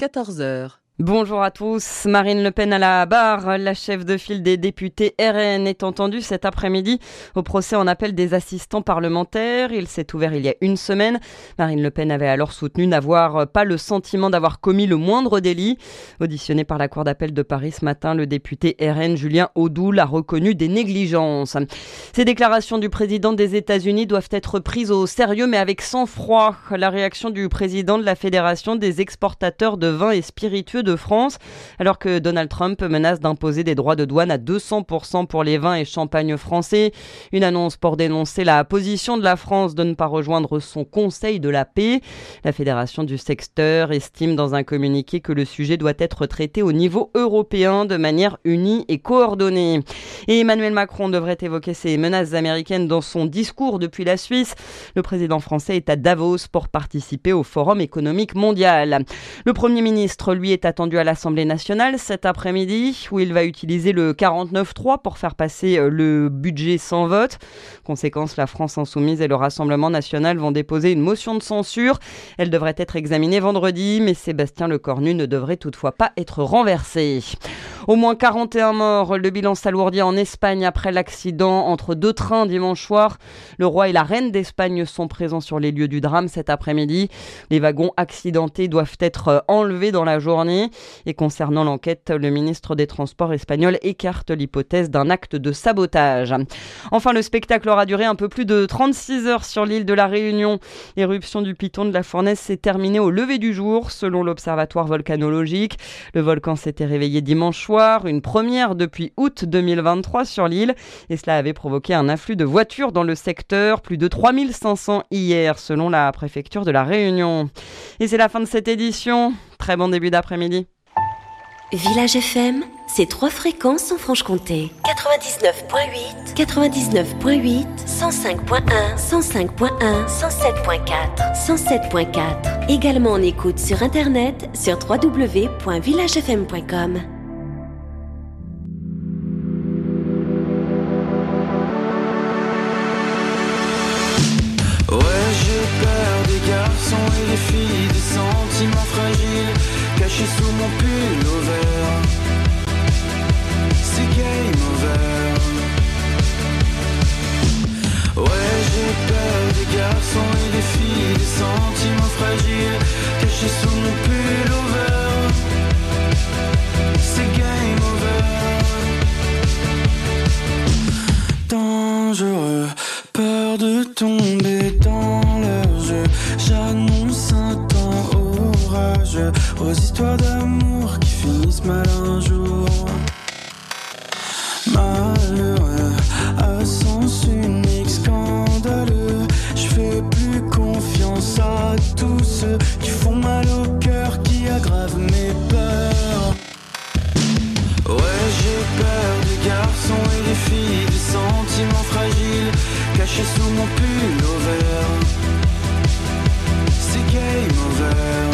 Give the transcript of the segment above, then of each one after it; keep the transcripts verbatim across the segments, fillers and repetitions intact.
quatorze heures. Bonjour à tous. Marine Le Pen à la barre. La chef de file des députés R N est entendue cet après-midi au procès en appel des assistants parlementaires. Il s'est ouvert il y a une semaine. Marine Le Pen avait alors soutenu n'avoir pas le sentiment d'avoir commis le moindre délit. Auditionné par la Cour d'appel de Paris ce matin, le député R N Julien Audoul a reconnu des négligences. Ces déclarations du président des États-Unis doivent être prises au sérieux, mais avec sang-froid. La réaction du président de la Fédération des exportateurs de vins et spiritueux de France, alors que Donald Trump menace d'imposer des droits de douane à deux cents pour cent pour les vins et champagnes français. Une annonce pour dénoncer la position de la France de ne pas rejoindre son Conseil de la paix. La Fédération du secteur estime dans un communiqué que le sujet doit être traité au niveau européen de manière unie et coordonnée. Et Emmanuel Macron devrait évoquer ces menaces américaines dans son discours depuis la Suisse. Le président français est à Davos pour participer au Forum économique mondial. Le Premier ministre, lui, est attendu à l'Assemblée nationale cet après-midi, où il va utiliser le quarante-neuf trois pour faire passer le budget sans vote. Conséquence, la France insoumise et le Rassemblement national vont déposer une motion de censure. Elle devrait être examinée vendredi, mais Sébastien Lecornu ne devrait toutefois pas être renversé. Au moins quarante et un morts. Le bilan s'alourdit en Espagne après l'accident entre deux trains dimanche soir. Le roi et la reine d'Espagne sont présents sur les lieux du drame cet après-midi. Les wagons accidentés doivent être enlevés dans la journée. Et concernant l'enquête, le ministre des Transports espagnol écarte l'hypothèse d'un acte de sabotage. Enfin, le spectacle aura duré un peu plus de trente-six heures sur l'île de la Réunion. L'éruption du piton de la fournaise s'est terminée au lever du jour, selon l'Observatoire volcanologique. Le volcan s'était réveillé dimanche soir, une première depuis août deux mille vingt-trois sur l'île. Et cela avait provoqué un afflux de voitures dans le secteur, plus de trois mille cinq cents hier, selon la préfecture de la Réunion. Et c'est la fin de cette édition. Très bon début d'après-midi. Village F M, c'est trois fréquences en Franche-Comté. quatre-vingt-dix-neuf point huit, quatre-vingt-dix-neuf point huit, cent cinq point un, cent cinq point un, cent sept point quatre, cent sept point quatre. Également en écoute sur internet sur w w w point village f m point com. Ouais, j'ai peur des garçons et des filles, des sentiments fragiles cachés sous mon pull vert. C'est game over. Ouais, j'ai peur des garçons et des filles, des sentiments fragiles cachés sous mon pull vert. C'est game over. Dangereux, peur de tomber dans leur jeu. J'annonce un temps orageux aux histoires d'amour qui finissent mal un jour. Malheureux, à sens unique, scandaleux. Je fais plus confiance à tous ceux qui font mal au cœur, qui aggravent mes peurs. Ouais, j'ai peur des garçons et des filles, des sentiments fragiles cachés sous mon pull vert. C'est game over.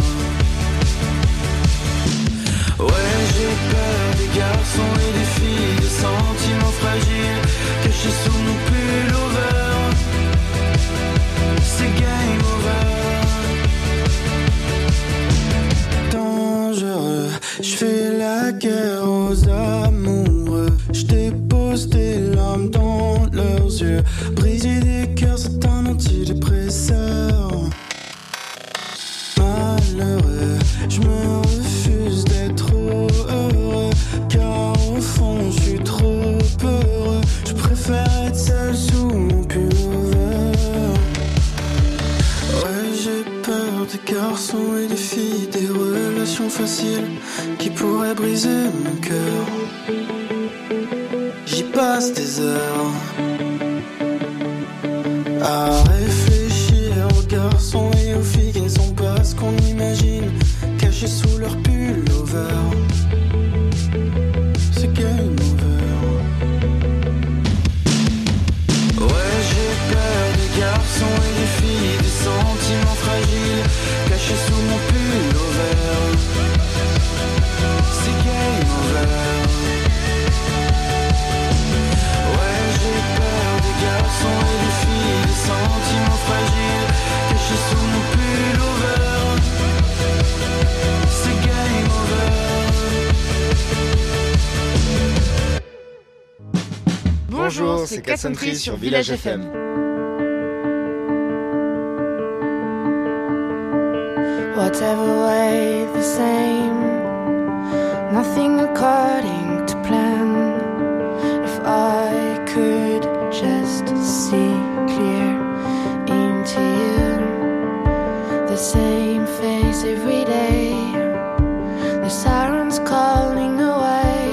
Ouais, j'ai peur des garçons et des filles, des sentiments fragiles cachés sous mon pull vert. C'est game over. Dangereux, je fais la guerre aux amoureux. Je dépose des larmes dans leurs yeux. Briser des cœurs, c'est un antidépresseur. Malheureux, je me refuse d'être heureux, car au fond je suis trop peureux. Je préfère être seul sous mon pull vert. Ouais, j'ai peur des garçons et des filles, des relations faciles qui pourraient briser mon cœur. J'y passe des heures à réfléchir aux garçons et aux filles qui ne sont pas ce qu'on imagine, cachés sous leur pull vert. C'est game over. Ouais, j'ai peur des garçons et des filles, des sentiments fragiles cachés sous mon pull vert. C'est game over. Ouais, j'ai peur des garçons et des filles, des sentiments Bonjour, c'est Cat Country sur Village F M. Whatever way the same, nothing according to plan. If I could just see clear into you, the same face every day, the sirens calling away.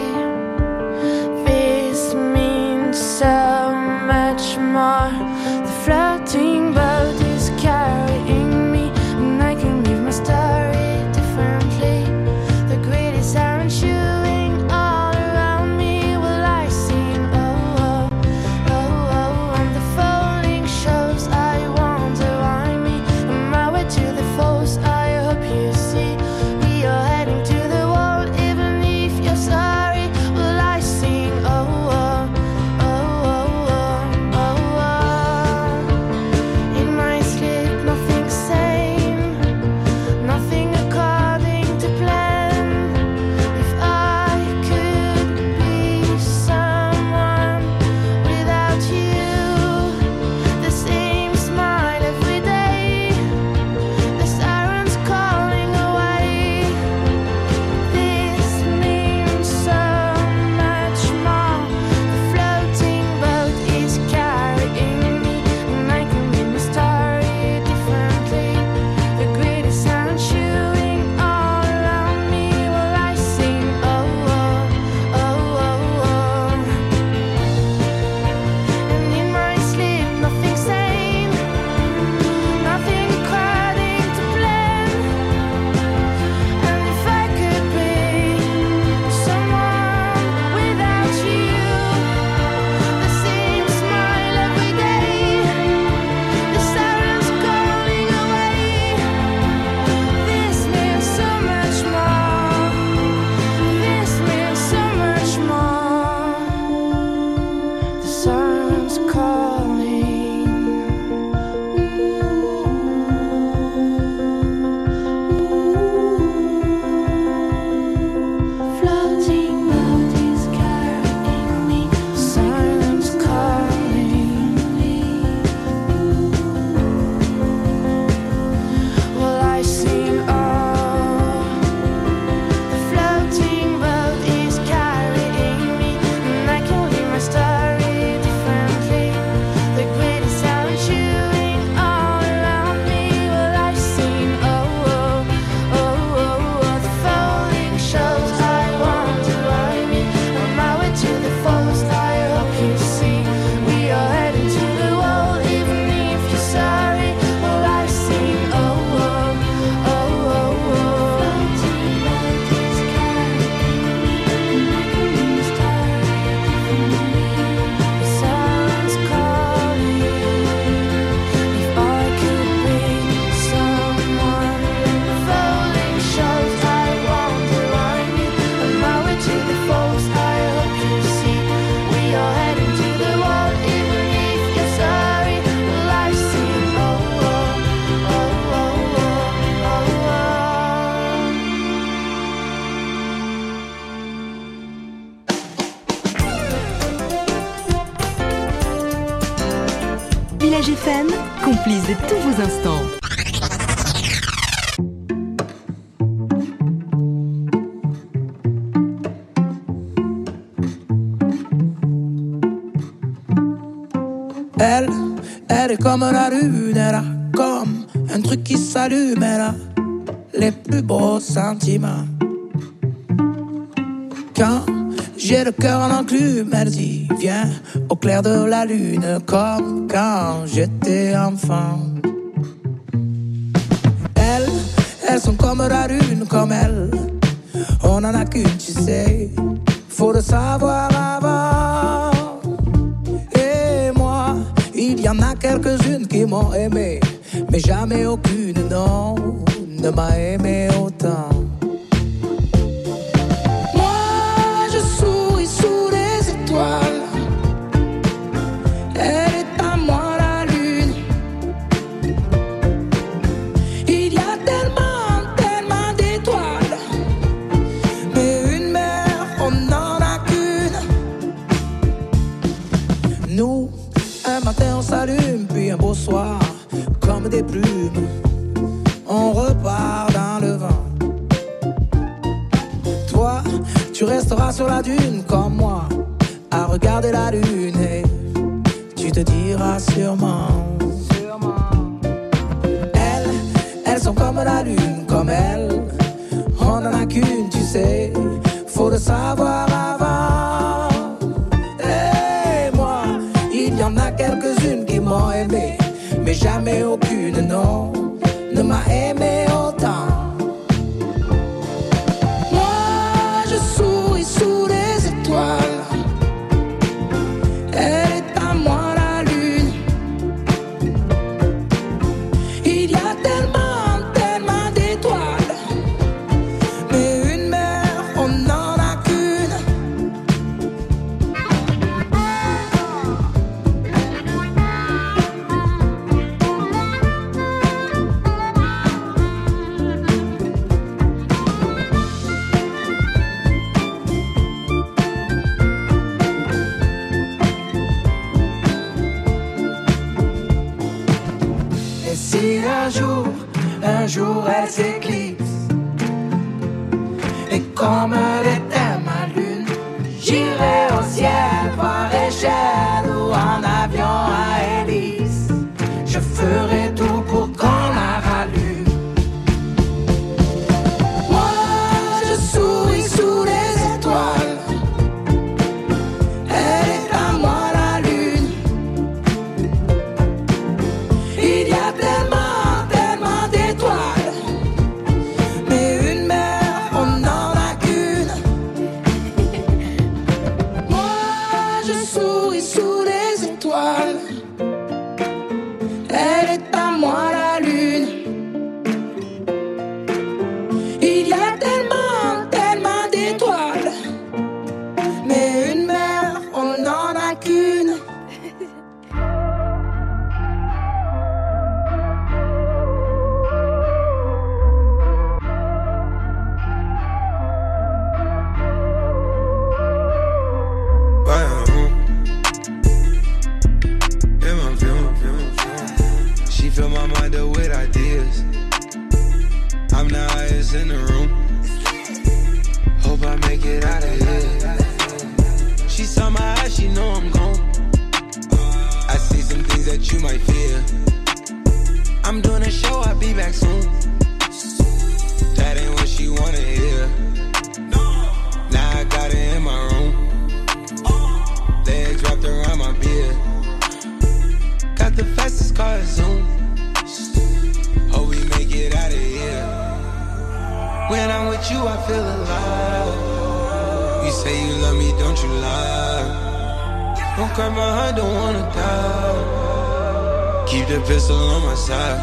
This means so much more. The floating boat is carrying me, and I can live my story differently. The greedy siren shooting all around me. Will I sing? Oh, oh, oh, oh. On the falling shows, I wonder why me. On my way to the falls, I hope you see. We are heading to the wall, even if you're sorry. Will I sing? Oh, oh, oh, oh, oh, oh, oh. In my sleep, nothing sane, nothing according to plan. If I could be someone without you, the same smile every day, the sirens calling away. This means so much more. The floating boat is carrying me, and I can read my story differently. The greedy sun shooting all around me. Will I sing? Oh, oh, oh, oh, oh. And in my sleep, nothing sane, nothing according to plan. And if I could be someone without you, the same smile every day, the sirens calling away. This means so much more. This means so much more. The sirens calling. Floating boat is carrying me. Sirens calling me. Will I sing? Oh, the floating boat is carrying me, and I can read my story differently. The greedy sound chewing all around me. Will I sing? Oh, oh, oh, oh, oh. The falling shows, I wonder why me. On my way to the falls, I hope you see. We are heading to the wall, even if you're sorry. Will I sing? Oh, oh, oh, oh, oh. Floating boat is carrying me, and I can read my story differently. The sirens calling. If I could be someone, the falling shows, I wonder why me. On my way to the falls, I hope you see. We are heading to the wall, even if you're sorry. Will I sing? Oh, oh, oh, oh, oh, oh, oh. Village F M, complice de tous vos instants. Elle, elle est comme la lune, elle a comme un truc qui s'allume, elle a les plus beaux sentiments. Quand j'ai le cœur en enclume, elle dit viens au clair de la lune, comme quand j'étais enfant. Elles, elles sont comme la lune, comme elle, on en a qu'une, tu sais, faut le savoir avant. Et moi, il y en a quelques-unes qui m'ont aimé, mais jamais aucune, non, ne m'a aimé autant. Moi, je souris sous les étoiles. Elle est à moi la lune. Il y a tellement, tellement d'étoiles, mais une mère, on n'en a qu'une. Nous Un matin on s'allume, puis un beau soir, comme des plumes, on repart dans le vent. Toi, tu resteras sur la dune comme moi, à regarder la lune, et tu te diras sûrement, sûrement. Elles, elles sont comme la lune, comme elles, on n'en a qu'une, tu sais, faut le savoir avant. Et moi, il y en a quelques-unes qui m'ont aimé, mais jamais aucune, non, ne m'a aimé autant. Moi, je souris sous les étoiles, elle est à moi la lune. Il y a tellement, tellement d'étoiles, mais une mère, on n'en a qu'une. Et si un jour, un jour elle s'éclipse, et comme elle était ma lune, j'irai au ciel par échelle ou en avion à hélice. Je ferai tout pour qu'on la rallume. Moi, je souris sous les étoiles, elle est à moi la lune. Il y a tellement, tellement d'étoiles, mais une mère, on n'en a qu'une. Moi, je souris sous les étoiles, elle est à moi la lune. Il y a tellement, tellement d'étoiles, mais une mère, on n'en a qu'une. She fill my mind up with ideas. I'm the highest in the room. Hope I make it out of here. She saw my eyes, she know I'm gone. I see some things that you might fear. I'm doing a show, I'll be back soon. That ain't what she wanna hear. Now I got it in my room. Legs wrapped around my beard. Got the fastest car, Zoom. Hope we make it out of here. When I'm with you, I feel alive. You say you love me, don't you lie? Don't cry my heart, don't wanna die. Keep the pistol on my side.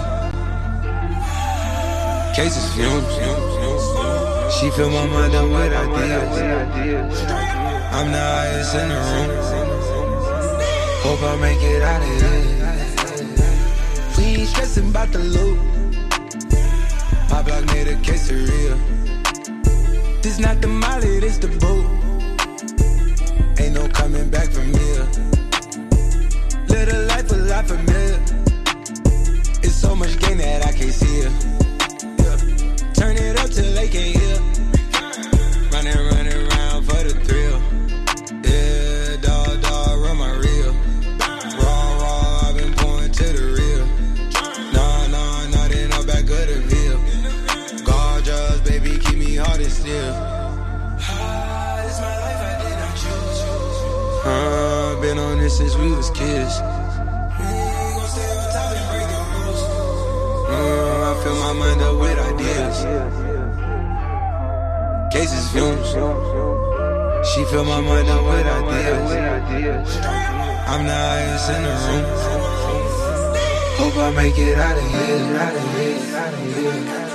Cases fumes. She fill my mind up with ideas. I'm the highest in the room. Hope I make it out of here. We ain't stressing about the loot. My block made a quesadilla. This not the molly, this the boot. Ain't no coming back from here. Live a life a lot familiar. It's so much gain that I can't see it. Yeah. Turn it up till they can't hear. Running, running around for the thrill. Yeah, dog, dog, run my reel. Raw, raw, I've been going to the real. Nah, nah, nothing up back of the veil. Gorgeous, baby, keep me hard and still. Ah, this my life, I did not choose. Uh, been on this since we was kids. We gon' stay on top and break the rules. Uh, I fill my mind up with ideas. Cases fumes. She fill my mind up with ideas. I'm the highest in the room. Hope I make it out of here, out of here, out of here.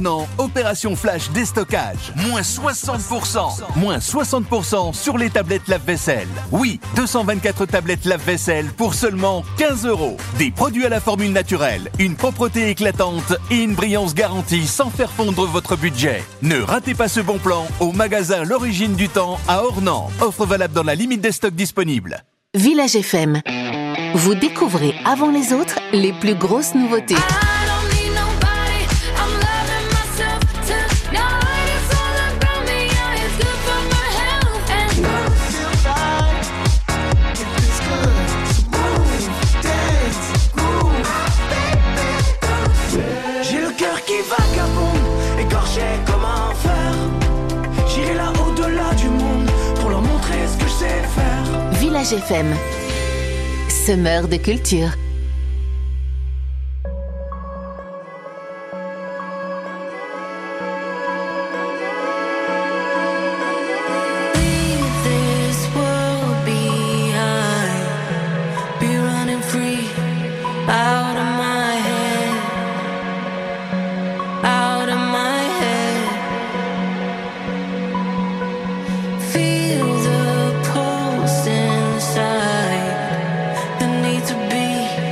Ornans, opération flash déstockage. Moins soixante pour cent. Moins soixante pour cent sur les tablettes lave-vaisselle. Oui, deux cent vingt-quatre tablettes lave-vaisselle pour seulement quinze euros. Des produits à la formule naturelle, une propreté éclatante et une brillance garantie sans faire fondre votre budget. Ne ratez pas ce bon plan au magasin L'Origine du Temps à Ornans. Offre valable dans la limite des stocks disponibles. Village F M. Vous découvrez avant les autres les plus grosses nouveautés. J'ai le cœur qui vagabonde, écorché, comment faire? J'irai là au-delà du monde pour leur montrer ce que je sais faire. Village F M. Semeur de culture. Feel the pulse inside, the need to be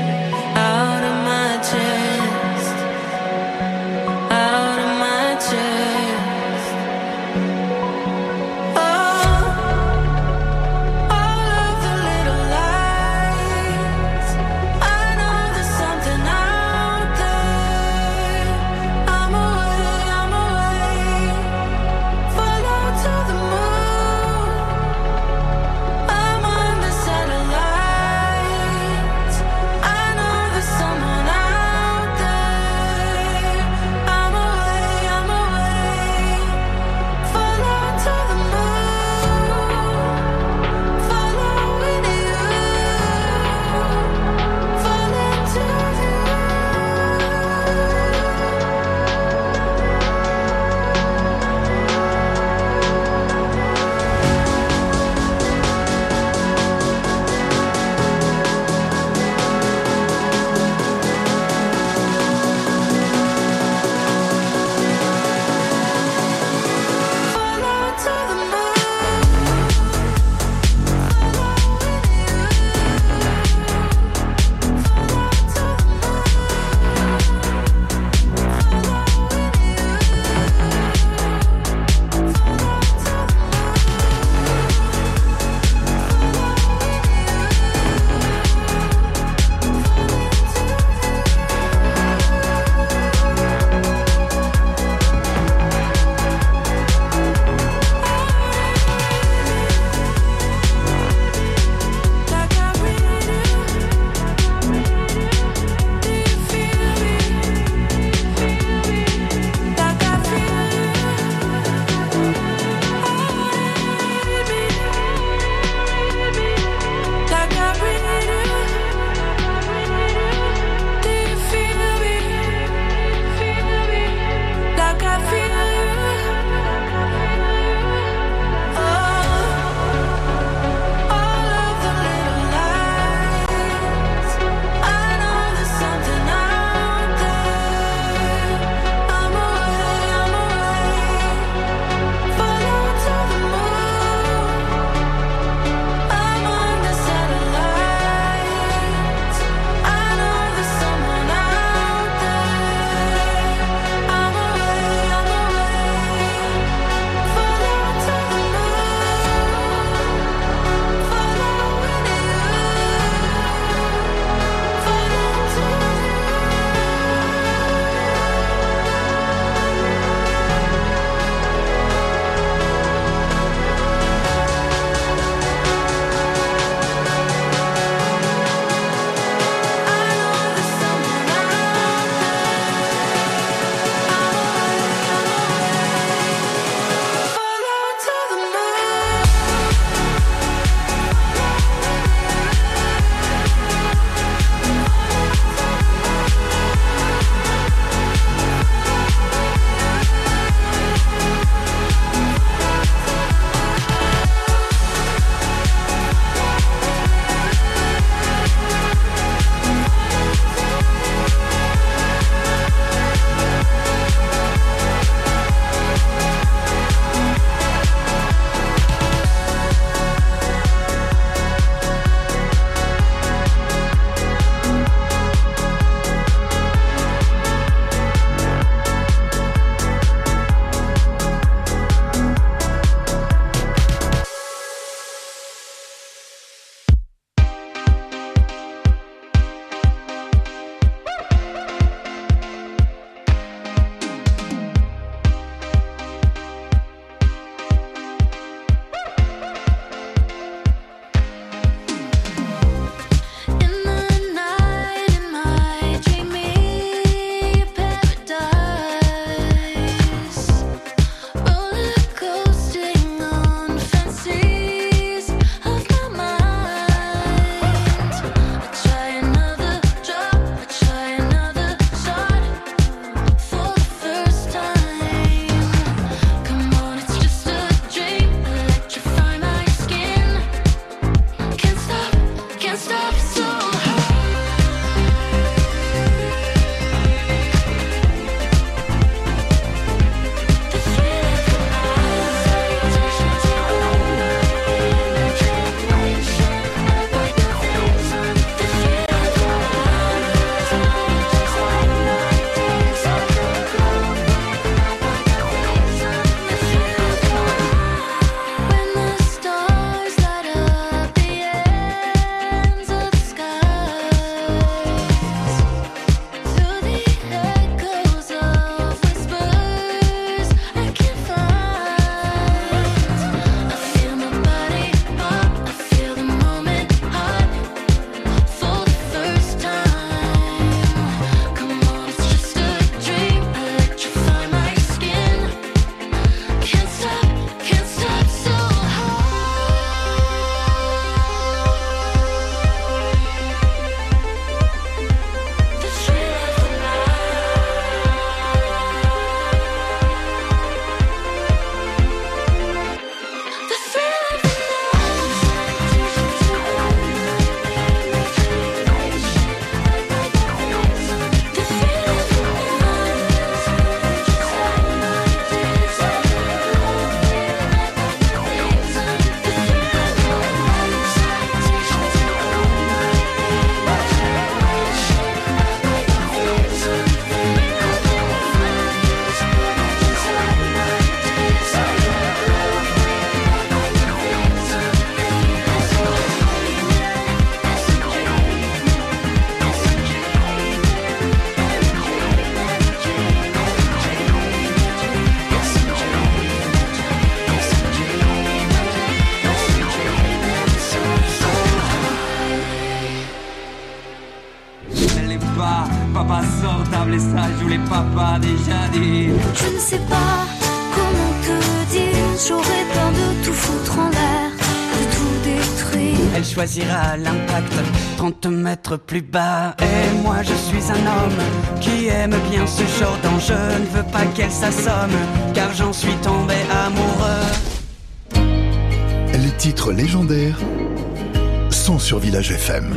comme les papas déjà dit. Je ne sais pas comment te dire, j'aurais peur de tout foutre en l'air, de tout détruire. Elle choisira l'impact trente mètres plus bas. Et moi je suis un homme qui aime bien ce genre d'enjeu. Je ne veux pas qu'elle s'assomme, car j'en suis tombé amoureux. Les titres légendaires sont sur Village F M.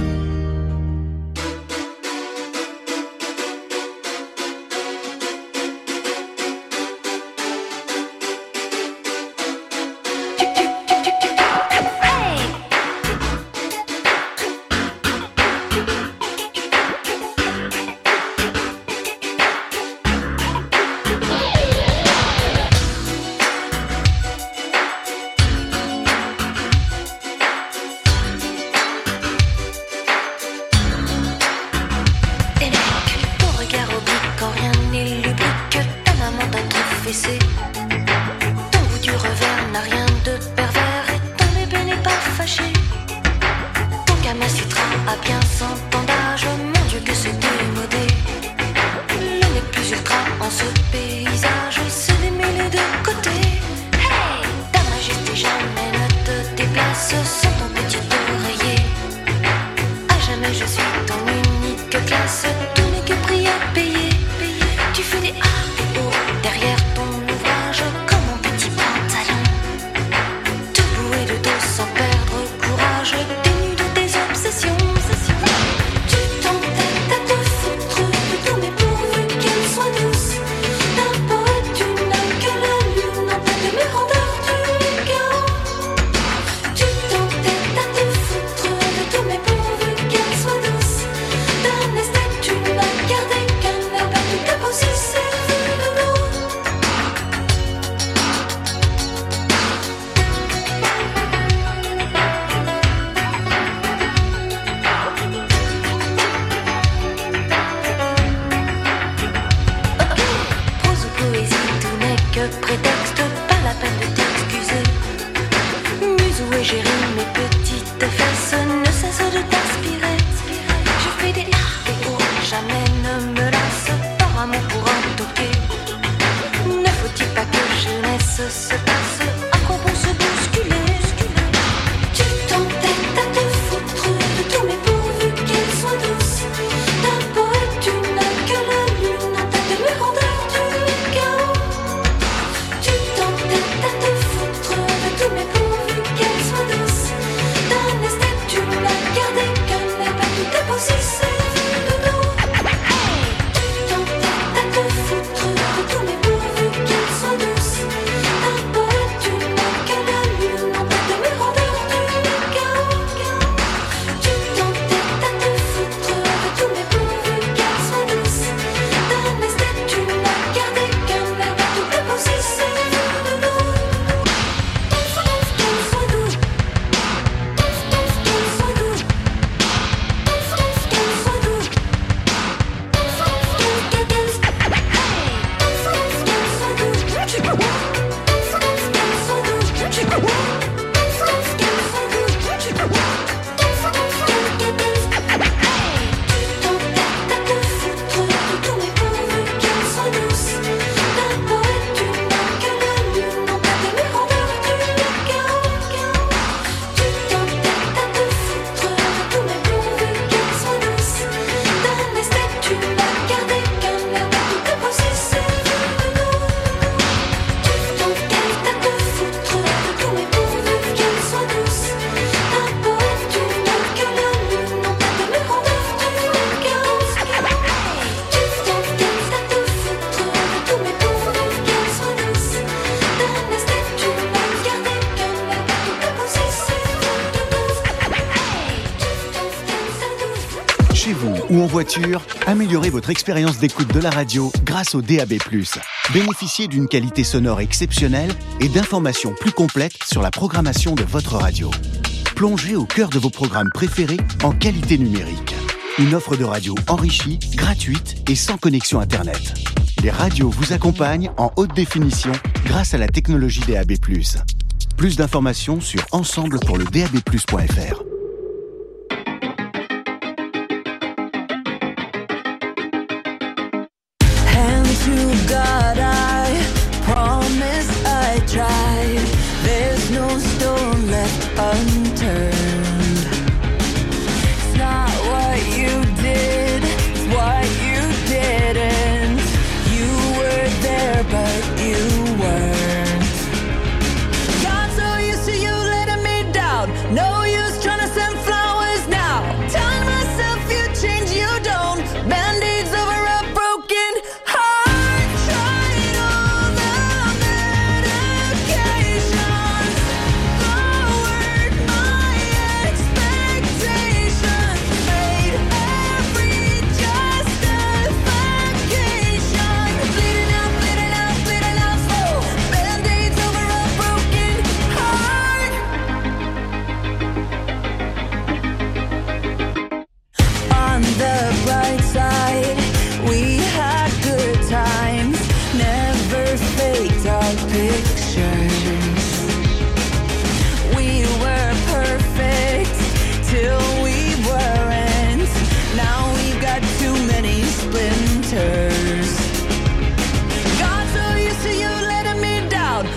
Chez vous ou en voiture, améliorez votre expérience d'écoute de la radio grâce au D A B plus. Bénéficiez d'une qualité sonore exceptionnelle et d'informations plus complètes sur la programmation de votre radio. Plongez au cœur de vos programmes préférés en qualité numérique. Une offre de radio enrichie, gratuite et sans connexion Internet. Les radios vous accompagnent en haute définition grâce à la technologie D A B plus. Plus d'informations sur ensemble pour le D A B plus point F R.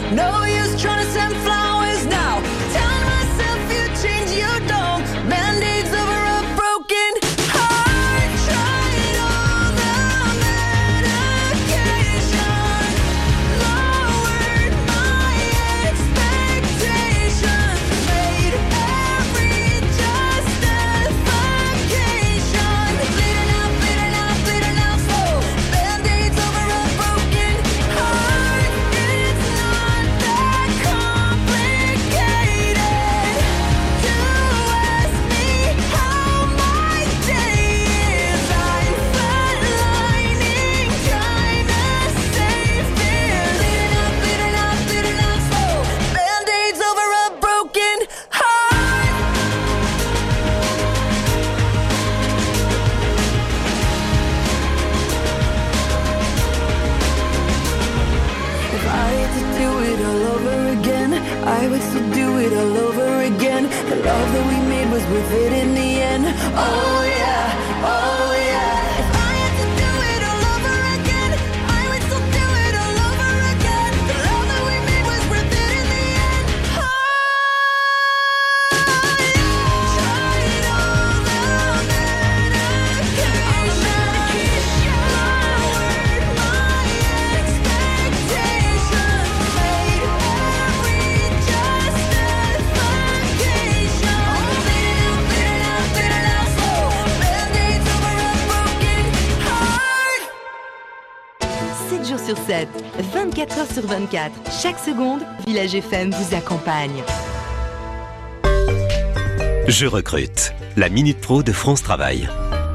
No use trying to send flowers now. Telling myself you change, you don't. Band-aids over a broken heart. Tried all the medication. Lowered my expectations. Made every justification. Bleeding out, bleeding out, bleeding out slow. Band-aids over a broken heart. It's not that complicated to ask me how my day is. I'm flatlining, trying to save fear. Bleeding out, bleeding out, bleeding out slow. Band-aids over a broken heart. If I had to do it all over again, I would still do it all over again. The love that we made was worth it in the end. Oh yeah, oh yeah. If I had to do it all over again, I would still do it all over again. The love that we made was worth it in the end. Oh yeah. Tried all the medication. Lowered my expectations. Made every justification. Bleeding out, bleeding out, bleeding out slow. Band-aids over a broken heart. sept jours sur sept, vingt-quatre heures sur vingt-quatre. Chaque seconde, Village F M vous accompagne. Je recrute. La Minute Pro de France Travail.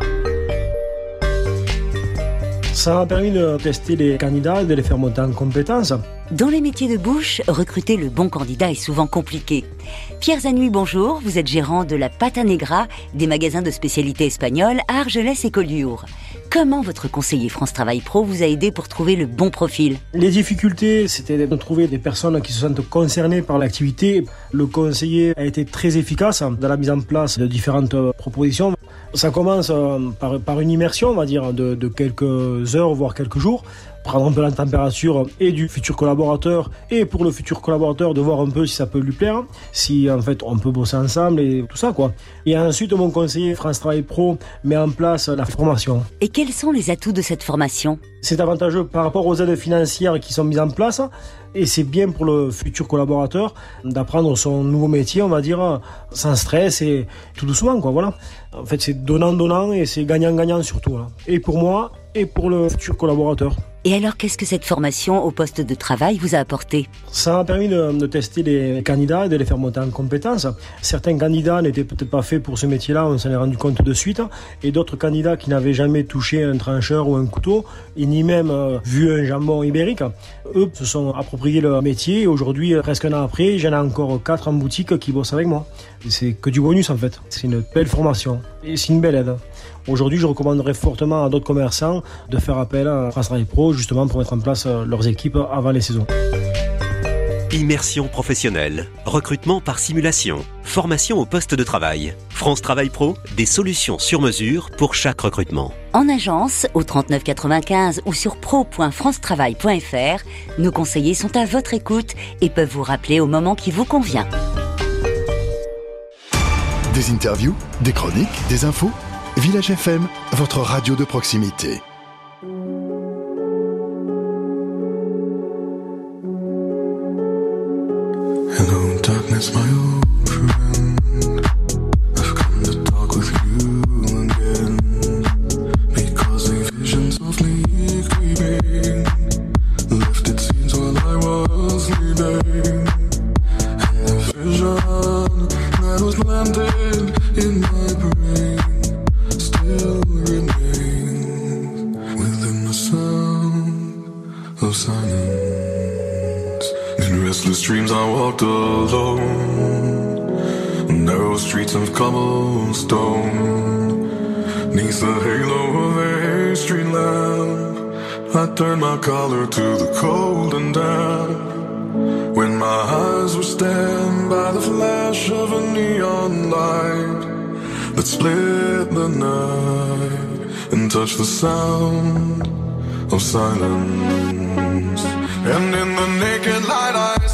Ça m'a permis de tester les candidats et de les faire monter en compétences. Dans les métiers de bouche, recruter le bon candidat est souvent compliqué. Pierre Zanui, bonjour. Vous êtes gérant de la Pata Negra, des magasins de spécialités espagnoles à Argelès et Collioure. Comment votre conseiller France Travail Pro vous a aidé pour trouver le bon profil ? Les difficultés, c'était de trouver des personnes qui se sentent concernées par l'activité. Le conseiller a été très efficace dans la mise en place de différentes propositions. Ça commence par, par une immersion, on va dire, de, de quelques heures, voire quelques jours. Prendre un peu la température et du futur collaborateur et pour le futur collaborateur de voir un peu si ça peut lui plaire, si en fait on peut bosser ensemble et tout ça quoi. Et ensuite mon conseiller France Travail Pro met en place la formation. Et quels sont les atouts de cette formation ? C'est avantageux par rapport aux aides financières qui sont mises en place et c'est bien pour le futur collaborateur d'apprendre son nouveau métier, on va dire, sans stress et tout doucement quoi, voilà. En fait c'est donnant-donnant et c'est gagnant-gagnant surtout là. Et pour moi et pour le futur collaborateur. Et alors, qu'est-ce que cette formation au poste de travail vous a apporté ? Ça m'a permis de, de tester les candidats et de les faire monter en compétences. Certains candidats n'étaient peut-être pas faits pour ce métier-là, on s'en est rendu compte de suite. Et d'autres candidats qui n'avaient jamais touché un trancheur ou un couteau, et ni même euh, vu un jambon ibérique, eux se sont appropriés leur métier. Et aujourd'hui, presque un an après, j'en ai encore quatre en boutique qui bossent avec moi. Et c'est que du bonus en fait. C'est une belle formation et c'est une belle aide. Aujourd'hui, je recommanderais fortement à d'autres commerçants de faire appel à France Travail Pro justement pour mettre en place leurs équipes avant les saisons. Immersion professionnelle, recrutement par simulation, formation au poste de travail. France Travail Pro, des solutions sur mesure pour chaque recrutement. En agence, au trente-neuf quatre-vingt-quinze ou sur pro point france travail point f r, nos conseillers sont à votre écoute et peuvent vous rappeler au moment qui vous convient. Des interviews, des chroniques, des infos. Village F M, votre radio de proximité. Hello, darkness, my old friend. I've come to talk with you again. Because a vision softly creeping left its seeds while I was sleeping. And the vision that was planted in my brain still remains within the sound of silence. In restless dreams I walked alone, narrow streets of cobblestone. Neath the halo of a street lamp, I turned my collar to the cold and damp. When my eyes were stabbed by the flash of a neon light that split the night and touched the sound of silence. And in the naked light I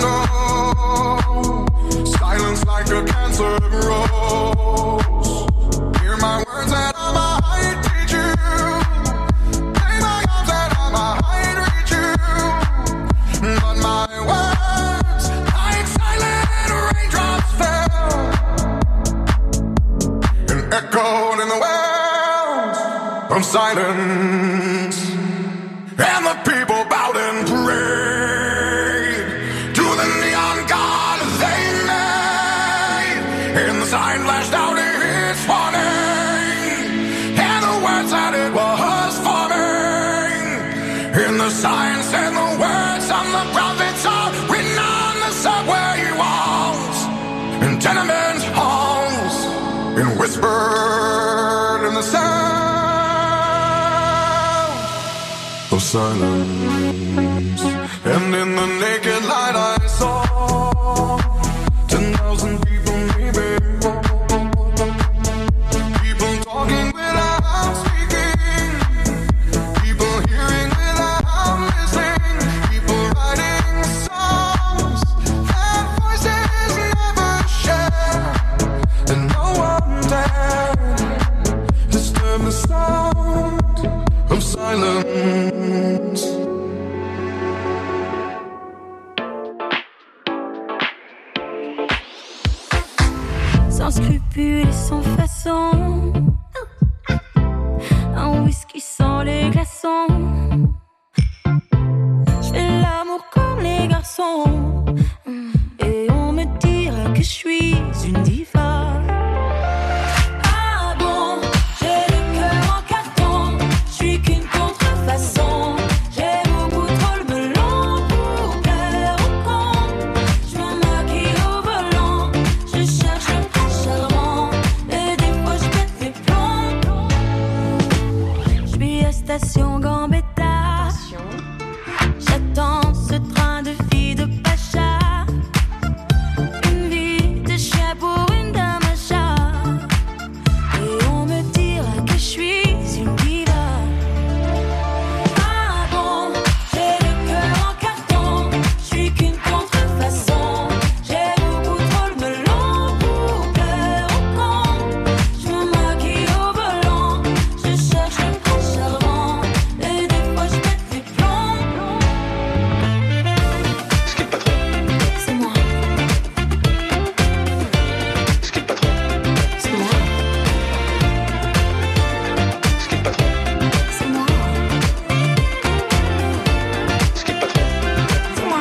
know. Silence like a cancer grows. Hear my words and I might teach you. Play my arms and I might reach you. But my words, like silent raindrops, fell and echoed in the wells of silence. And the people bowed and prayed to the neon god they made. And the sign flashed out its warning, and the words that it was forming. And the sign said the words of the prophets are written on the subway walls and tenement halls, and whispered in the sound of silence. And in the naked light I saw ten thousand people, maybe more. People talking without speaking, people hearing without listening, people writing songs that voices never share, and no one dared disturb the sound of silence. Sans scrupules et sans façon, un whisky sans les glaçons. J'fais l'amour comme les garçons, et on me dira que je suis une diva. Ah bon, j'ai le cœur en carton, je suis qu'une contrefaçon. J'ai beaucoup trop le melon pour plaire aux cons. Je me maquille au volant, je cherche un prince charmant, et des fois je pète les plombs. Je suis à station Gambetta, j'attends ce train de filles de Pacha. Une vie de chien pour une dame à chat, et on me dira que je suis une diva. Ah bon, j'ai le cœur en carton, je suis qu'une contrefaçon. J'ai beaucoup trop le melon pour plaire aux cons. Je me maquille au volant, je cherche un prince charmant, et des fois je pète les plombs. C'est moi. C'est moi. C'est moi. C'est moi.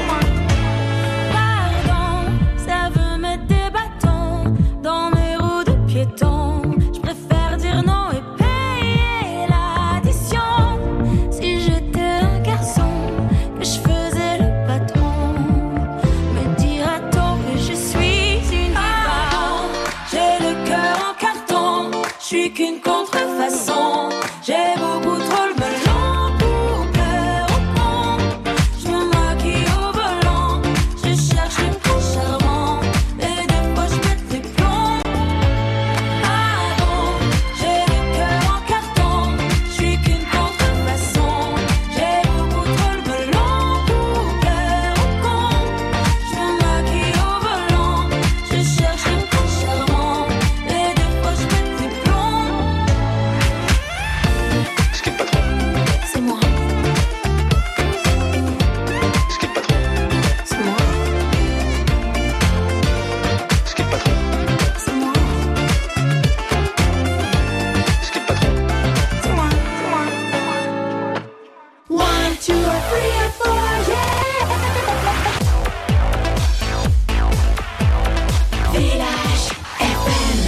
Pardon, ça veut mettre des bâtons dans mes roues de piéton. Je préfère dire non et payer l'addition. Si j'étais un garçon, que je faisais le patron, me dira-t-on que je suis une diva. J'ai le cœur en carton, je suis qu'une contrefaçon. J'ai beaucoup trop le melon pour plaire aux cons. Je me maquille au volant, je cherche un prince charmant, et des fois je pète les plombs. Ah bon, j'ai le cœur en carton, je suis qu'une contrefaçon. J'ai beaucoup trop le melon pour plaire aux cons. Je me maquille au volant, je cherche un prince charmant, et des fois je pète les plombs. C'est moi. C'est moi. C'est moi. C'est moi. One, two, three, and four, yeah. Village F M.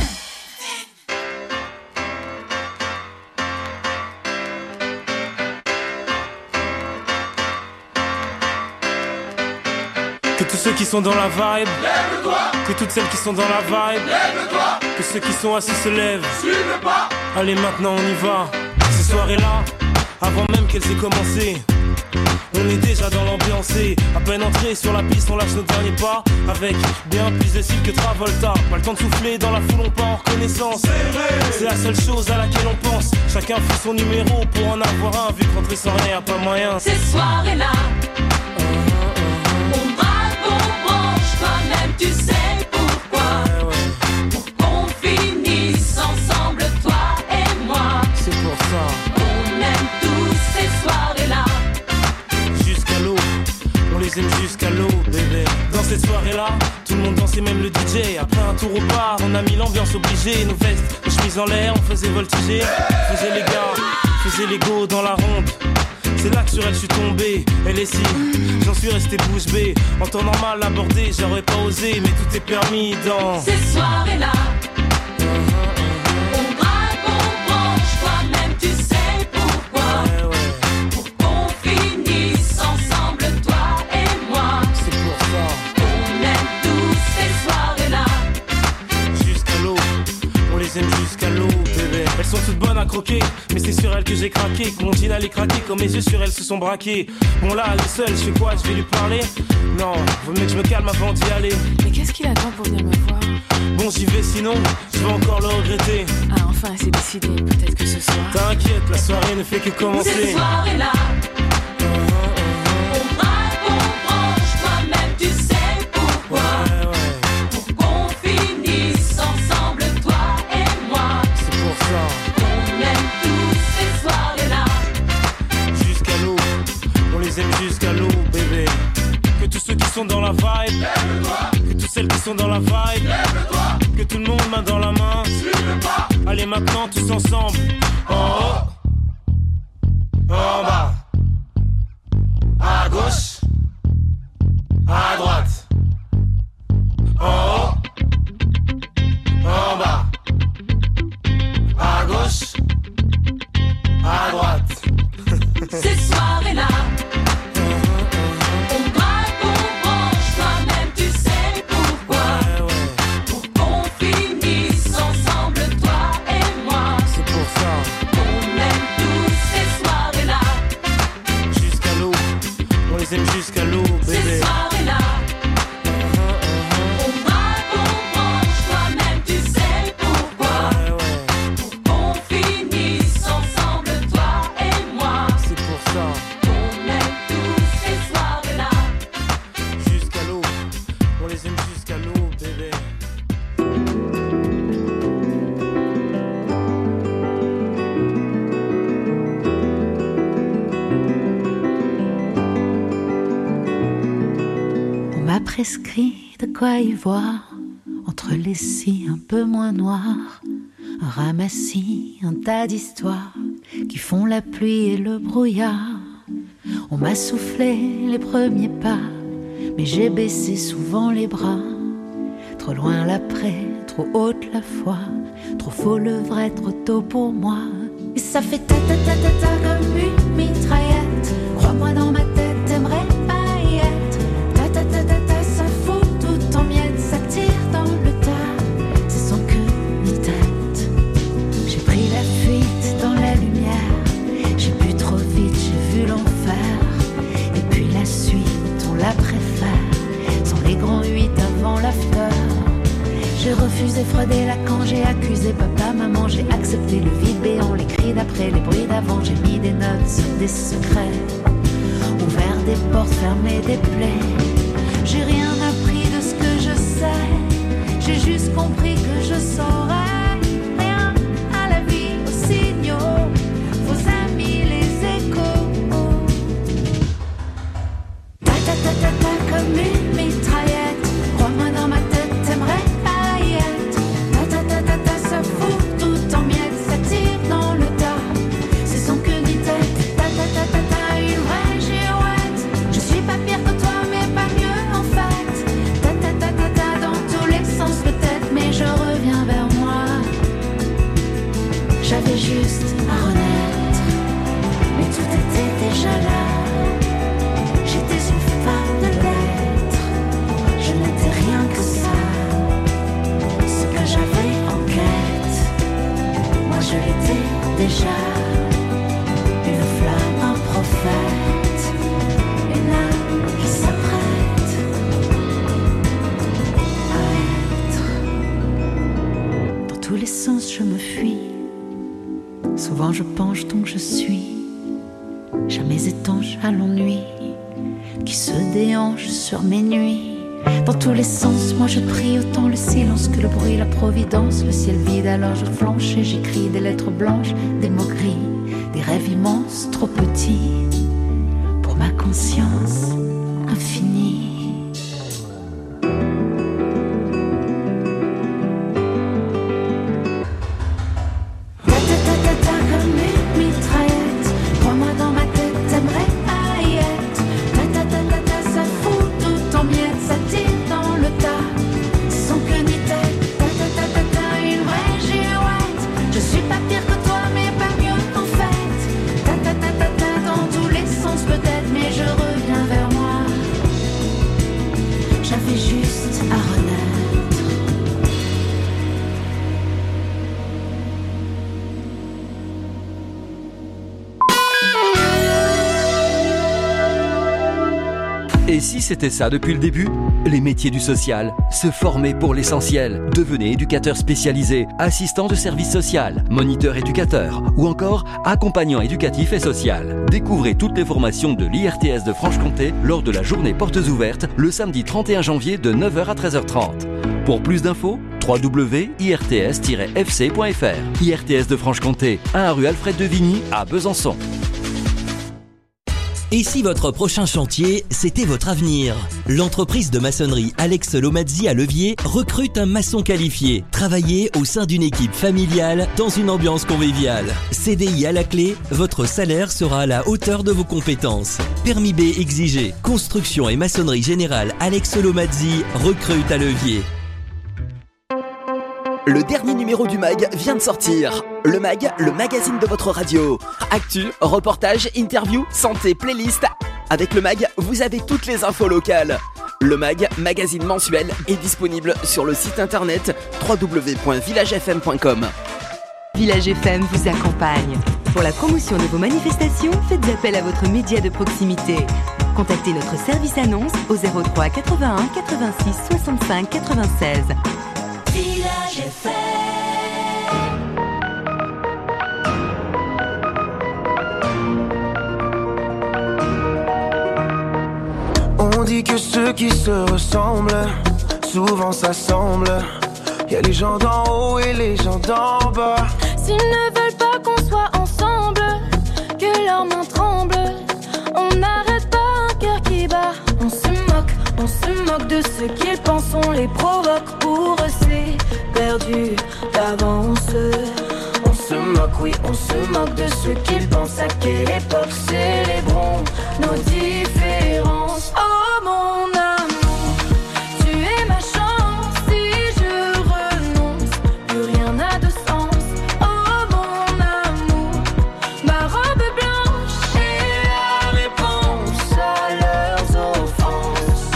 Que tous ceux qui sont dans la vibe, Lève-toi, que toutes celles qui sont dans la vibe, lève-toi, que ceux qui sont assis se lèvent. suis le pas. Allez maintenant on y va. Ces soirées-là, avant même qu'elles aient commencé, on est déjà dans l'ambiance. À peine entré sur la piste, on lâche nos derniers pas, avec bien plus de style que Travolta. Pas le temps de souffler, dans la foule on part en reconnaissance. C'est la seule chose à laquelle on pense. Chacun fait son numéro pour en avoir un, vu que rentrer sans rien y'a pas moyen. Ces soirées-là, on braque, on cette soirée-là, tout le monde dansait, même le D J. Après un tour au bar, on a mis l'ambiance obligée. Nos vestes, nos chemises en l'air, on faisait voltiger. On faisait les gars, on faisait les go dans la ronde. C'est là que sur elle je suis tombé. Elle est si, j'en suis resté bouche bée. En temps normal abordé, j'aurais pas osé, mais tout est permis dans ces soirées-là. On braque, on branche, toi-même tu sais pourquoi. Ouais, ouais. Pour qu'on finisse ensemble, toi et moi. C'est pour ça. On aime tous ces soirées-là. Jusqu'à l'eau, on les aime jusqu'à l'eau, bébé. Elles sont toutes bonnes à croquer, mais c'est sur elles que j'ai craqué. Que mon jean allait craquer, quand mes yeux sur elles se sont braqués. Bon là, elle est seule, je fais quoi, je vais lui parler? Non, vaut mieux que je me calme avant d'y aller. Mais qu'est-ce qu'il attend pour venir me voir? Bon, j'y vais, sinon, je vais encore le regretter. Ah, enfin, c'est décidé, peut-être que ce soir. T'inquiète, la soirée ne fait que commencer. Ces soirées-là. On braque, on branche, toi-même tu sais pourquoi. Ouais, ouais. Pour qu'on finisse ensemble, toi et moi. C'est pour ça. On aime tous ces soirées-là. Jusqu'à l'eau, on les aime jusqu'à l'eau, bébé. Que tous ceux qui sont dans la vibe, lève-toi. Que toutes celles qui sont dans la vibe, lève-toi. Que tout le monde main dans la main, suivez pas. Allez maintenant tous ensemble. En haut, en bas, à gauche, à droite. En haut, en bas, à gauche, à droite. Ces soirées-là. On braque, on branche, toi-même tu sais pourquoi. Ouais, ouais. Pour qu'on finisse ensemble, toi et moi. C'est pour ça. On aime tous ces soirées-là. Jusqu'à l'eau, on les aime jusqu'à l'eau, Ces bébé. soirées-là. On braque, on branche, toi-même tu sais pourquoi. Ouais, ouais. Pour qu'on finisse ensemble, toi et moi. C'est pour ça. On aime tous ces soirées-là. Jusqu'à l'eau, on les aime jusqu'à l'eau, bébé. On m'a prescrit de quoi y voir entre les scies un peu moins noires, un ramassis, un tas d'histoires qui font la pluie et le brouillard. On m'a soufflé les premiers pas, mais j'ai baissé souvent les bras. Trop loin l'après, trop haute la foi, trop faux le vrai, trop tôt pour moi. Et ça fait ta ta ta ta ta comme une mitraillette. Crois-moi dans ma tête, t'aimerais pas y être. Ta ta ta ta ta, ça fout tout en miettes, ça tire dans le tas, c'est sans queue ni tête. J'ai pris la fuite dans la lumière, j'ai bu trop vite, j'ai vu l'enfer. Et puis la suite, on la préfère, sans les grands huit avant l'after. J'ai refusé Freud et Lacan, j'ai accusé papa, maman, j'ai accepté le vide béant, les cris d'après, les bruits d'avant, j'ai mis des notes sur des secrets, ouvert des portes, fermé des plaies. J'ai rien appris de ce que je sais, j'ai juste compris que je saurais rien à la vie, aux signaux, vos amis, les échos. Ta ta ta ta ta comme une mitraillette, crois-moi dans ma tête, t'aimerais pas y être. Ta ta ta ta ta, ça fout tout en miettes, ça tire dans le tas, c'est sans queue ni tête. Ta ta ta ta ta, une vraie girouette. Je suis pas pire que toi, mais pas mieux en fait. Ta ta ta ta ta, dans tous les sens peut-être, mais je reviens vers moi. J'avais juste à renaître, mais tout était déjà là. J'étais une femme de lettres, je n'étais rien que ça. Ce que j'avais en quête, moi je l'étais déjà. Une flamme, un prophète, une âme qui s'apprête à être. Dans tous les sens je me fuis, souvent je penche donc je suis, jamais étanche à l'ennui qui se déhanche sur mes nuits. Dans tous les sens, moi je prie autant le silence que le bruit, la providence, le ciel vide, alors je flanche et j'écris des lettres blanches, des mots gris, des rêves immenses, trop petits pour ma conscience infinie. Et si c'était ça depuis le début ? Les métiers du social. Se former pour l'essentiel. Devenez éducateur spécialisé, assistant de service social, moniteur éducateur ou encore accompagnant éducatif et social. Découvrez toutes les formations de l'I R T S de Franche-Comté lors de la journée portes ouvertes le samedi trente et un janvier de neuf heures à treize heures trente. Pour plus d'infos, w w w point i r t s tiret f c point f r. I R T S de Franche-Comté, un rue Alfred de Vigny à Besançon. Et si votre prochain chantier, c'était votre avenir ? L'entreprise de maçonnerie Alex Lomazzi à Levier recrute un maçon qualifié. Travaillez au sein d'une équipe familiale dans une ambiance conviviale. C D I à la clé, votre salaire sera à la hauteur de vos compétences. Permis B exigé. Construction et maçonnerie générale Alex Lomazzi recrute à Levier. Le dernier numéro du mag vient de sortir. Le mag, le magazine de votre radio. Actu, reportage, interview, santé, playlist. Avec le mag, vous avez toutes les infos locales. Le mag, magazine mensuel, est disponible sur le site internet w w w point village f m point com. Village F M vous accompagne. Pour la promotion de vos manifestations, faites appel à votre média de proximité. Contactez notre service annonce au zéro trois quatre-vingt-un quatre-vingt-six soixante-cinq quatre-vingt-seize. Village F M. On dit que ceux qui se ressemblent, souvent s'assemblent. Y'a les gens d'en haut et les gens d'en bas. S'ils ne veulent pas qu'on soit ensemble, que leurs mains tremblent, on n'arrête pas un cœur qui bat. On se moque, on se moque de ce qu'ils pensent, on les provoque. Pour eux c'est perdu d'avance. On se moque, oui, on se moque de ceux qu'ils pensent. À quelle époque célébrons nos différences. Oh mon amour, tu es ma chance. Si je renonce, plus rien n'a de sens. Oh mon amour, ma robe blanche est la réponse à leurs offenses.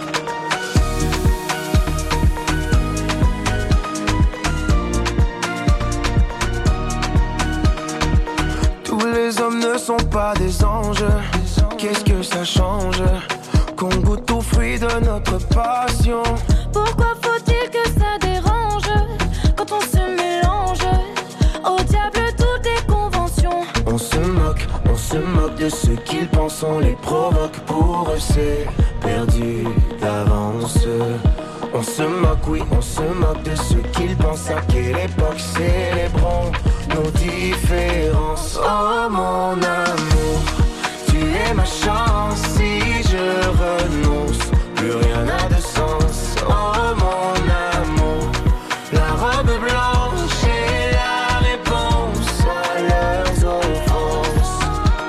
Tous les hommes ne sont pas des anges. Qu'est-ce que ça change qu'on goûte aux fruits de notre passion? Pourquoi faut-il que ça dérange quand on se mélange? Au diable toutes les conventions. On se moque, on se moque de ce qu'ils pensent, on les provoque. Pour eux c'est perdu d'avance. On se moque, oui, on se moque de ce qu'ils pensent. À quelle époque célébrons nos différences. Oh mon amour, tu es ma chance. Si je renonce, plus rien n'a de sens. Oh mon amour, la robe blanche est la réponse à leurs offenses.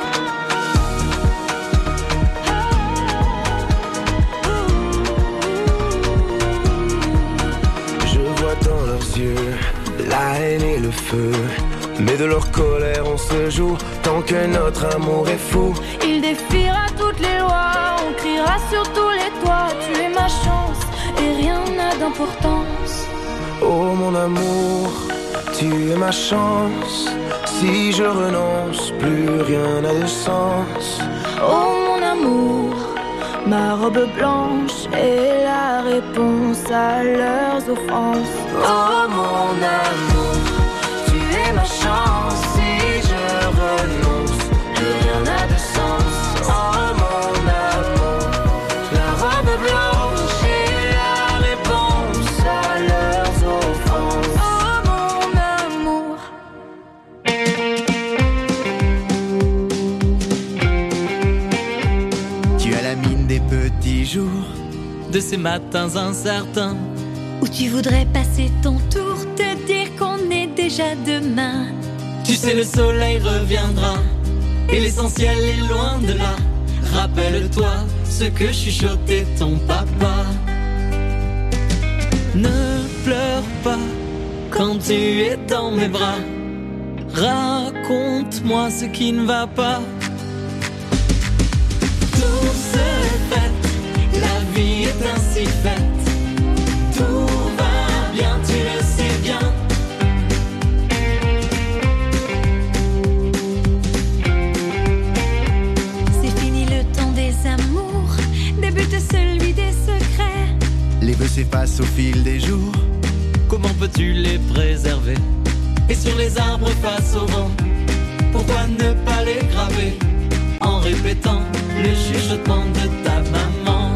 Je vois dans leurs yeux la haine et le feu, mais de leur colère on se joue tant que notre amour est fou. Il défiera toutes les lois, on criera sur tous les toits. Tu es ma chance et rien n'a d'importance. Oh mon amour, tu es ma chance. Si je renonce, plus rien n'a de sens. Oh mon amour, ma robe blanche est la réponse à leurs offenses. Oh mon amour, tu es ma chance. Si je renonce, plus rien n'a de sens. Oh mon amour, la robe blanche est la réponse à leurs offenses. Oh mon amour. Tu as la mine des petits jours, de ces matins incertains, où tu voudrais passer ton tour, te dire qu'on est déjà demain. tu sais le soleil reviendra et l'essentiel est loin de là. Rappelle-toi ce que chuchotait ton papa. Ne pleure pas quand tu es dans mes bras. Raconte-moi ce qui ne va pas. Tout se répète, la vie est ainsi faite. Tout va bien, tu le sais bien. C'est fini le temps des amours, débute Les vœux s'effacent au fil des jours. Comment peux-tu les préserver? Et sur les arbres face au vent, pourquoi ne pas les graver en répétant le chuchotement de ta maman?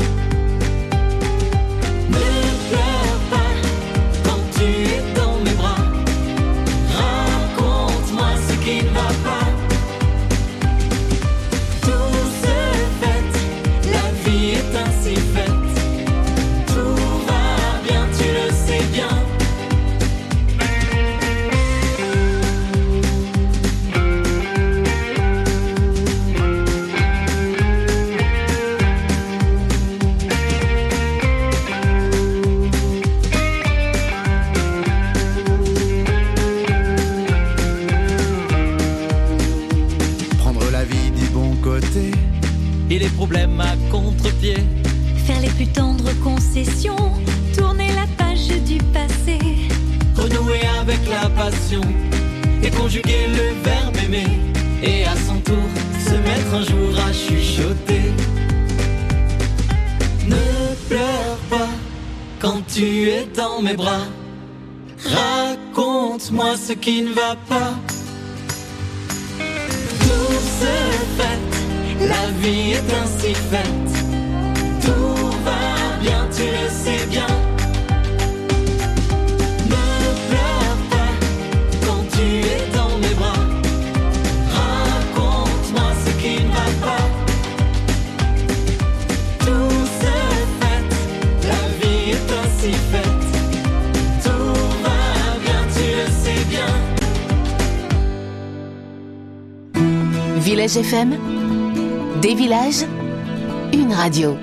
Ne pleure pas quand tu es dans mes bras. Raconte-moi ce qui ne va pas. Tout se fait, la vie est ainsi faite. Tout va bien, tu le sais bien. Et les problèmes à contre-pied. Faire les plus tendres concessions, tourner la page du passé. Renouer avec la passion et conjuguer le verbe aimer. Et à son tour, se mettre un jour à chuchoter. Ne pleure pas quand tu es dans mes bras. Raconte-moi ce qui ne va pas. Tout se fait. La vie est ainsi faite. Tout va bien, tu le sais bien. Ne pleure pas quand tu es dans mes bras. Raconte-moi ce qui ne va pas. Tout se fait. La vie est ainsi faite. Tout va bien, tu le sais bien. Village F M. Des villages, une radio.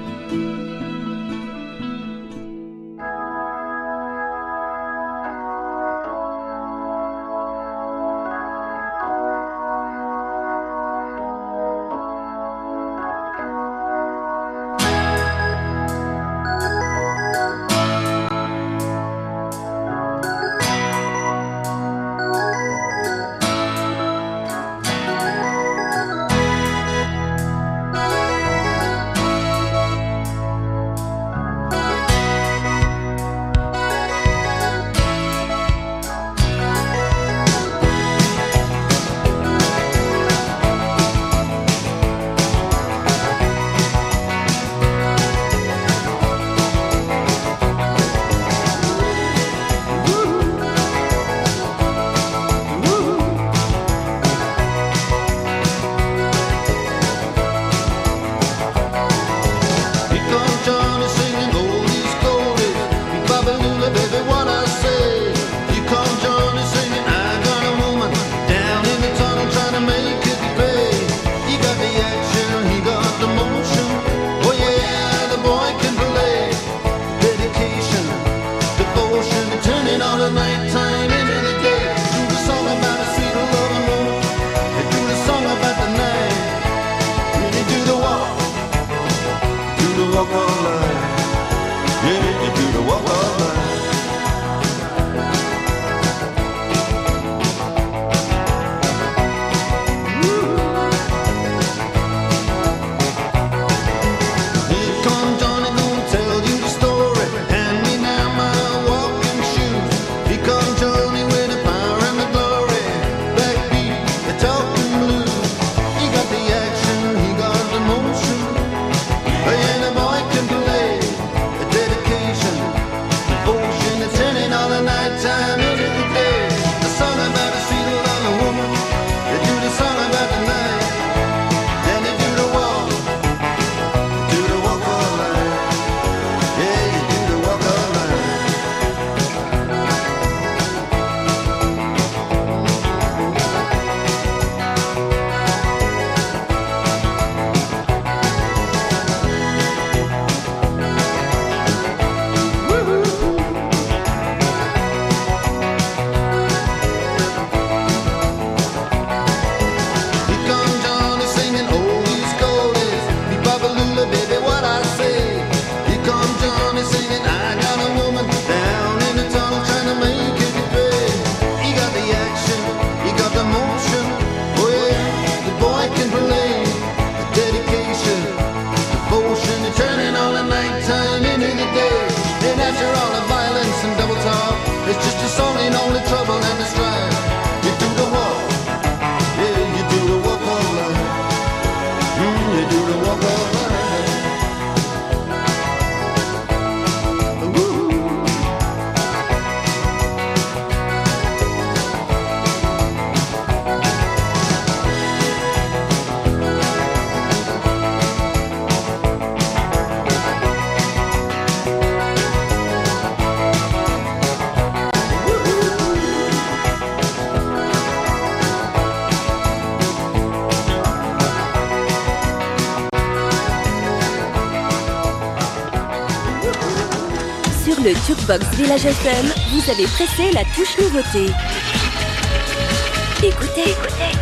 Because it's only only trouble and the strife. You do the walk, yeah, you do the walk of life. Mm, you do the walk of life. Le Jukebox Village F M, vous avez pressé la touche nouveauté. Écoutez, écoutez.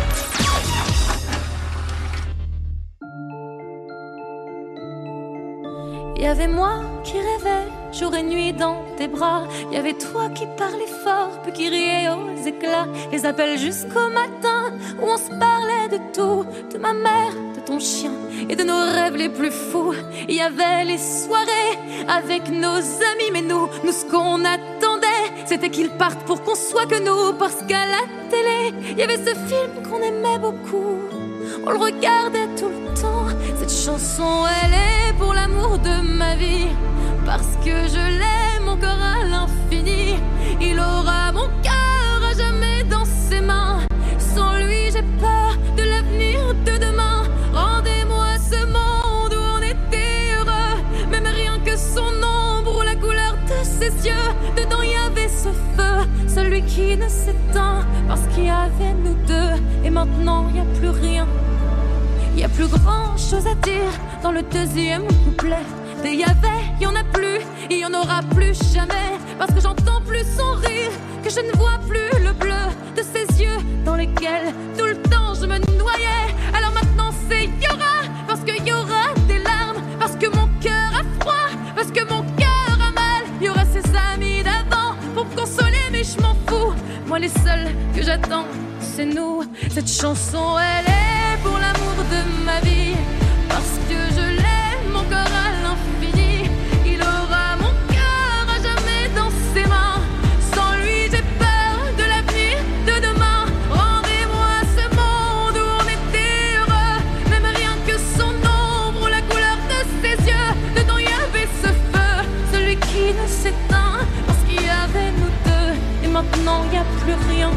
Il y avait moi qui rêvais jour et nuit dans tes bras. Il y avait toi qui parlais fort, puis qui riait aux éclats. Les appels jusqu'au matin où on se parlait de tout, de ma mère, de ton chien et de nos rêves les plus fous. Il y avait les soirées avec nos amis, mais nous, nous ce qu'on attendait, c'était qu'ils partent pour qu'on soit que nous. Parce qu'à la télé, il y avait ce film qu'on aimait beaucoup. On le regardait tout le temps. Cette chanson, elle est pour l'amour de ma vie. Parce que je l'aime encore à l'infini. Il aura mon cœur à jamais dans ses mains. Sans lui, j'ai peur de l'avenir de demain. Rendez-moi ce monde où on était heureux. Même rien que son ombre ou la couleur de ses yeux. Dedans, il y avait ce feu, celui qui ne s'éteint. Parce qu'il y avait nous deux. Et maintenant, il n'y a plus rien. Il y a plus grand chose à dire dans le deuxième couplet. Des y avait, il y en a plus, il y en aura plus jamais. Parce que j'entends plus son rire, que je ne vois plus le bleu de ses yeux dans lesquels tout le temps je me noyais. Alors maintenant c'est y aura, parce qu'il y aura des larmes, parce que mon cœur a froid, parce que mon cœur a mal. Il y aura ses amis d'avant pour me consoler, mais je m'en fous. Moi les seuls que j'attends, c'est nous. Cette chanson elle est pour l'amour de ma vie. Parce que je l'aime encore à l'infini. Il aura mon cœur à jamais dans ses mains. Sans lui j'ai peur de l'avenir de demain. Rendez-moi ce monde où on était heureux. Même rien que son ombre ou la couleur de ses yeux. Dedans il y avait ce feu, celui qui ne s'éteint. Parce qu'il y avait nous deux. Et maintenant il n'y a plus rien.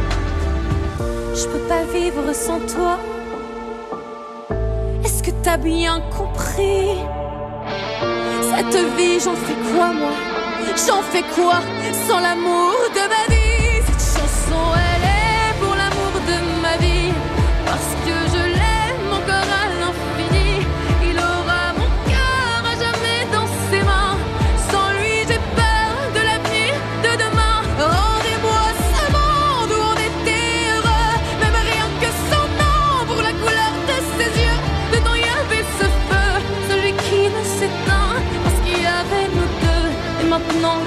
Je peux pas vivre sans toi. Est-ce que t'as bien compris? Cette vie, j'en fais quoi moi? J'en fais quoi sans l'amour de ma vie? Cette chanson, elle est pour l'amour de ma vie. Parce que je l'aime encore à l'infini. Il aura mon cœur à jamais dans ses mains. Sans lui, j'ai peur de l'avenir de demain. Rendez-moi ce monde où on était heureux. Même rien que son ombre ou la couleur de ses yeux. Dedans il y avait ce feu, celui qui ne s'éteint. Parce qu'il y avait nous deux. Et maintenant